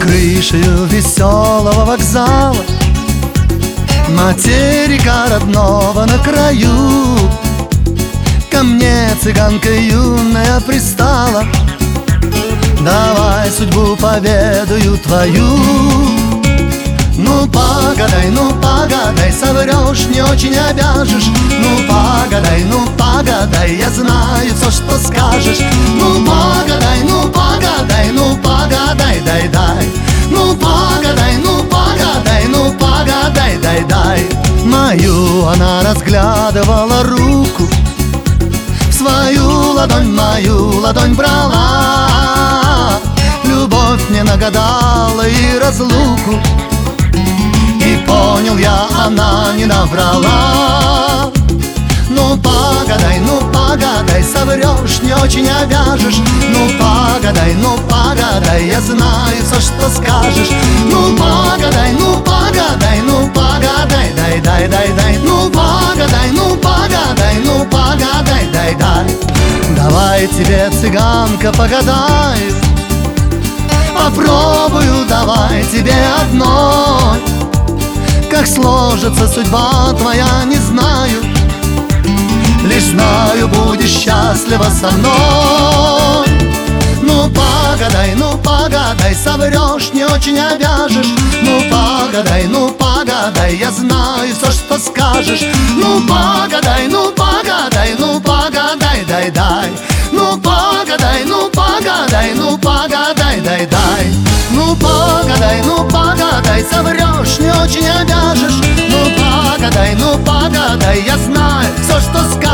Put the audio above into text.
крышею веселого вокзала материка родного на краю ко мне цыганка юная пристала. Давай судьбу поведаю твою. Ну погадай, соврешь, не очень обяжешь. Ну погадай, я знаю все, что скажешь. Ну погадай, дай. Ну погадай, дай. Мою она разглядывала руку, в свою ладонь брала. Любовь мне нагадала и разлуку, и понял я, она не наврала. Ну погадай, соврешь, не очень обяжешь. Ну погадай, я знаю все, что скажешь. Ну погадай, дай. Ну погадай, дай. Давай тебе, цыганка, погадаю, попробую, давай тебе одной. Как сложится судьба твоя, не знаю, лишь знаю, будешь счастлива со мной. Ну погадай, соврешь, не очень обяжешь. Ну погадай, я знаю все, что скажешь. Ну погадай, дай. Ну погадай, дай. Ну погадай, соврешь, не очень обяжешь. Ну погадай, я знаю все, что скажешь.